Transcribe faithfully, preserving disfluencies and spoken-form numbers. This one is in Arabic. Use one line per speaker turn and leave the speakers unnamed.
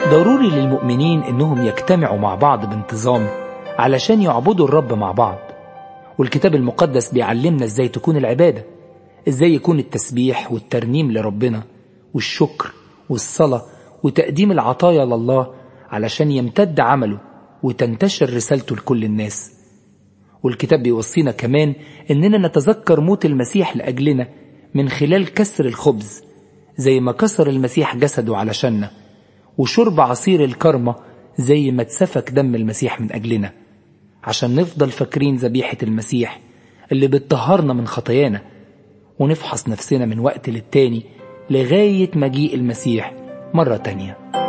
ضروري للمؤمنين إنهم يجتمعوا مع بعض بانتظام علشان يعبدوا الرب مع بعض. والكتاب المقدس بيعلمنا إزاي تكون العبادة، إزاي يكون التسبيح والترنيم لربنا والشكر والصلاة وتقديم العطايا لله علشان يمتد عمله وتنتشر رسالته لكل الناس. والكتاب بيوصينا كمان إننا نتذكر موت المسيح لأجلنا من خلال كسر الخبز زي ما كسر المسيح جسده علشاننا، وشرب عصير الكرمة زي ما اتسفك دم المسيح من أجلنا، عشان نفضل فاكرين ذبيحة المسيح اللي بتطهرنا من خطايانا، ونفحص نفسنا من وقت للتاني لغاية مجيء المسيح مرة تانية.